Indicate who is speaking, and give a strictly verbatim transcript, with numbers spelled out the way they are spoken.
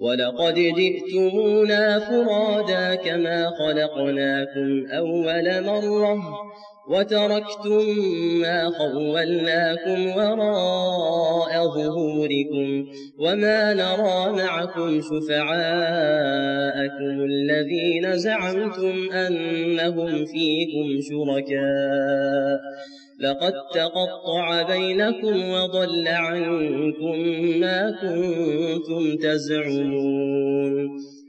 Speaker 1: ولقد جئتمونا فرادا كما خلقناكم أول مرة وتركتم ما خولناكم وراء ظهوركم وما نرى معكم شفعاءكم الذين زعمتم أنهم فيكم شركاء لقد تقطع بينكم وضل عنكم ما كنتم تزعمون.